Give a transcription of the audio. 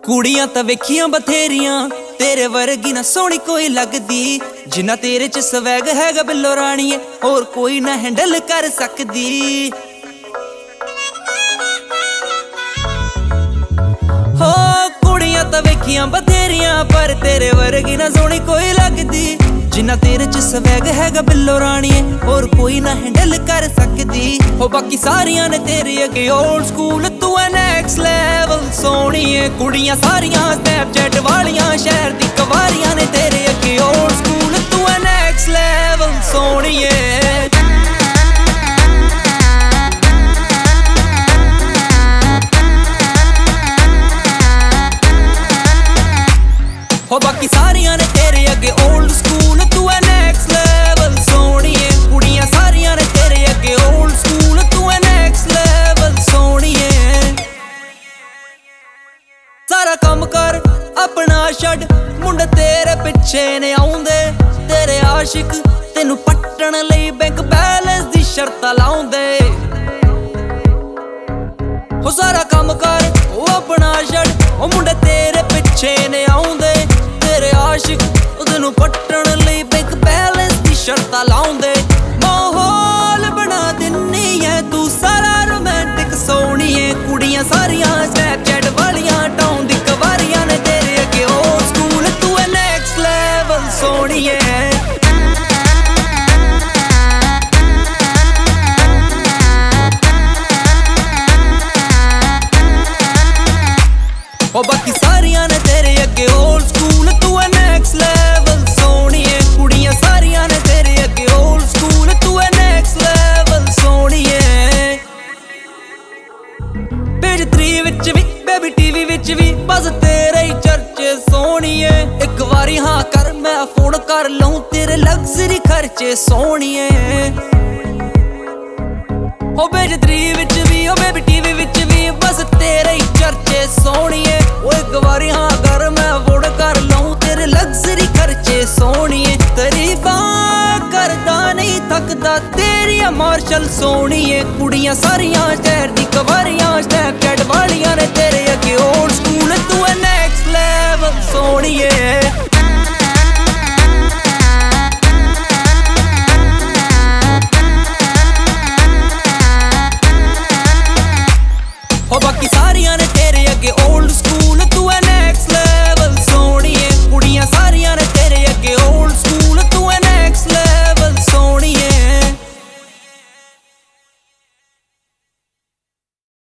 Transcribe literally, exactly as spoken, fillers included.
ਕੁੜੀਆਂ ਤਾਂ ਵੇਖੀਆਂ ਬਥੇਰੀਆਂ, तेरे वर्गी ना सोहनी कोई लगदी। जिन्ना तेरे च स्वैग हैगा बिल्लो राणीए, और कोई ना हैंडल कर सकदी। हो कुड़ियां तां वेखियां बथेरियां, पर तेरे वर्गी ना सोहनी कोई लगदी। जिन्ना तेरे च स्वैग हैगा बिल्लो राणीए, और कोई ना हैंडल कर सकदी। हो बाकी सारियां ने तेरे अगे ओल्ड स्कूल, तू है नेक्स्ट लेवल सोहणीए। कुड़ियां सारियां स्नैपचैट वालियां, शहर दी कवारियां ने तेरे अगे ओल्ड स्कूल, तू है नेक्स्ट लेवल सोहणीए। हो बाकी सारियां ने तेरे अगे ओल्ड स्कूल, तू है नेक्स्ट लेवल सोहणीए। कुड़ियां सारियां ने तेरे अगे ओल्ड स्कूल, तू है नेक्स्ट लेवल सोहणीए। सारा काम कर अपना छड्ड, मुंडे तेरे पिछे ने आउंदे। तेरे आशिक तेनू पट्टण लई बैंक बैलेंस दी शर्तां लाउंदे। हो सारा काम कर ओ अपना छड्ड, ओ मुंडे तेरे पिछे ने आउंदे। तेरे आशिक तेनू पट्टण लई बैंक बैलेंस दी शर्तां लाउंदे। माहौल बना दिन्नी है तू सारा रोमांटिक सोहणीए। कुड़ियां सारियां स्नैपचैट वालियां, टाउन दी कवारियां ने तेरे अगे ओल्ड स्कूल, तू है नेक्स्ट लेवल सोहणीए। ओ बाकी सारियां ने तेरे अगे ओल्ड स्कूल, तू है नेक्स्ट लेवल सोहणीए। कुड़ियां सारियां ने तेरे अगे ओल्ड स्कूल, तू है नेक्स्ट लेवल सोहणीए। पेज थ्री विच भी बेबी टीवी विच भी, बस तेरे ही चर्चे सोहणीए। एक वारी हाँ कर मैं फोन कर लूं, तेरे लग्जरी खर्चे सोहणीए। ओ पेज थ्री विच भी ओ बेबी टीवी विच भी, बस तेरे ही चर्चे सोहणीए। ओ एक बारी हाँ कर मैं वोट कर लूं, तेरे लग्जरी खर्चे सोहणीए। तारीफां करदा नहीं थकदा तेरियां मार्शल सोहणीए। कुड़ियां सारियां शहर दी कवारियां, स्नैपचैट वालियां ने तेरे अगे ओल्ड स्कूल, तू है नेक्स्ट लेवल सोहणीए।